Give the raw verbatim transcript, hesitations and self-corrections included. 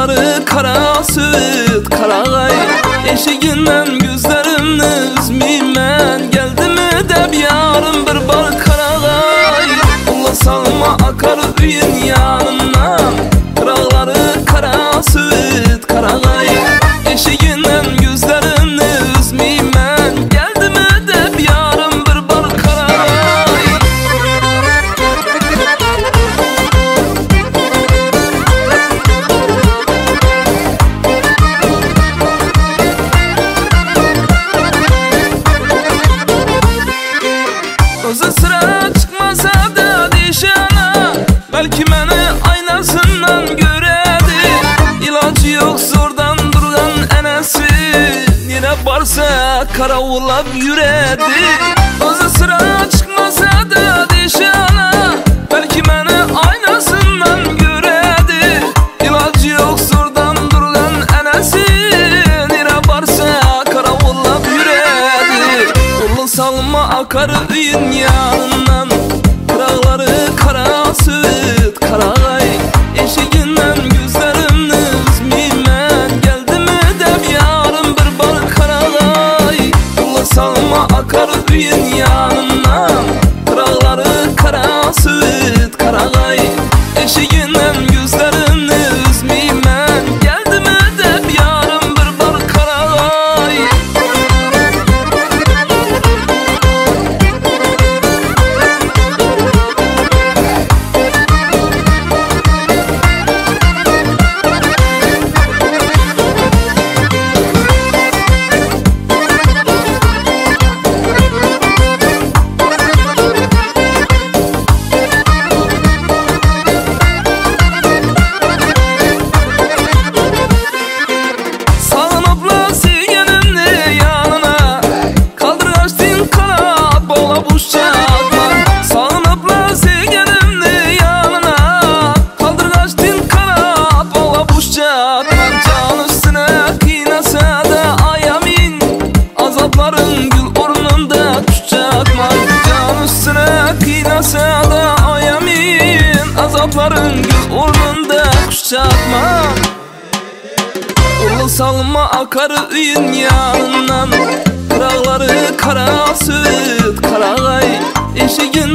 Kıraqları kara süt karagay, eşiginden gözlerimni üzmeymen. Geldimi deb yarım bir bar karagay, ulla salma akar üyün yanından. Kıraqları kara süt karagay, eşiginden gözlerimni üzmeymen. Geldimi deb yarım bir bar karagay. Özü sıra çıkmasa da dişana, belki beni aynasından göredi. İlacı yok zordan durgan enesi, yine barsa karavullab yüredi. Özü sıra çıkmasa da dişana, belki beni aynasından göredi. İlacı yok zordan durgan enesi, yine barsa karavullab yüredi. Ulu salma akar üyün yanından. Kıraqları kara süt karagay, eşiginden gözlerimni üzmeymen. Geldimi deb yarım bir bar karagay, ulu salma akar üyün yanından. Kıraqları kara süt karagay, eşiginden gözlerimni üzmeymen. Geldimi deb yarım bir bar karagay. Can üstüne kıynasa da ayamin, azapların gül ornunda tuşacakman. Can üstüne kıynasa da ayamin, azapların gül ornunda tuşacakman. Ulu salma akar üyün yanından. Kıraqları kara süt karagay, eşigin